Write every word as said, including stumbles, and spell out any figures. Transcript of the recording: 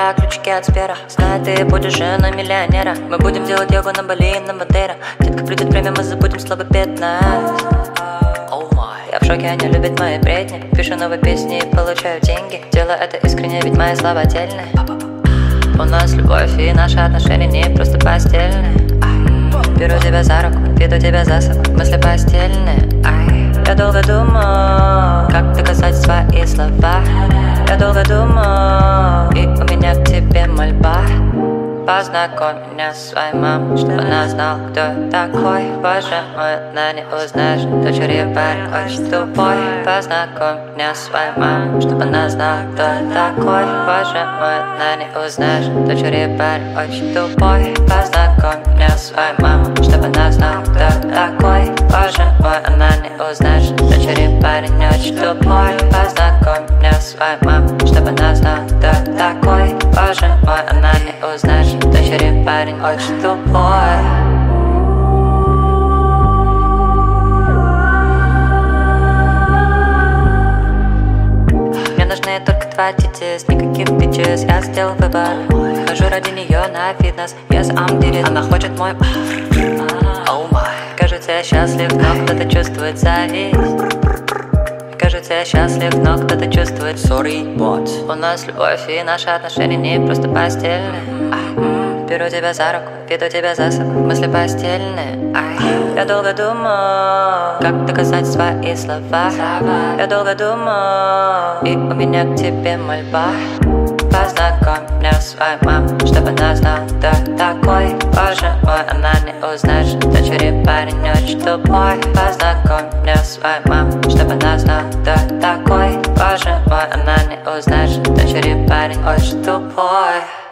тебя ключики от Сбера. Знаю, ты будешь женой миллионера. Мы будем делать йогу на Бали и на Мадейра. Детка, придет время, мы забудем слово пятнадцать. Я в шоке, они любят мои бредни. Пишу новые песни и получаю деньги. Делаю это искренне, ведь мои слова отдельные. У нас любовь и наши отношения не просто постельные. Беру тебя за руку, веду тебя за собой. Мысли постельные. Я долго думал, как доказать свои слова. Я долго думал, и у меня к тебе мольба. Познакомь меня с своей мамой, чтобы она знала, кто я такой. Боже мой, она не узнаешь, дочерью парень очень тупой. Познакомь меня с своей мамой, чтобы она знала, кто я такой. Боже мой, она не узнаешь, дочерью парень очень тупой. Познакомь меня с своей мамой, чтобы она знала, кто я такой. Боже мой, она не узнаешь, дочерью парень очень тупой. Познакомь меня с своей мамой, чтобы она знала, кто я такой. Боже мой, она не узнаешь, дочери парень очень тупой. Мне нужны только два титис, никаких бичес. Я сделал выбор, хожу ради нее на фитнес. Yes, I'm did it. Она хочет мой oh my. Кажется, я счастлив, но кто-то чувствует зависть. Кажется, я счастлив, но кто-то чувствует sorry, what? У нас любовь и наши отношения не просто постельные. Беру тебя за руку, веду тебя за собой. Мысли постельные. Я долго думал, как доказать свои слова. Я долго думал, и у меня к тебе мольба. Познакомь меня с своей мамой, чтобы она знала, кто я такой. Боже мой, она не узнаешь, дочери парень очень тупой. Познакомь меня с своей мамой, чтобы она знала, кто я такой. Боже мой, она не узнаешь, дочери парень очень тупой.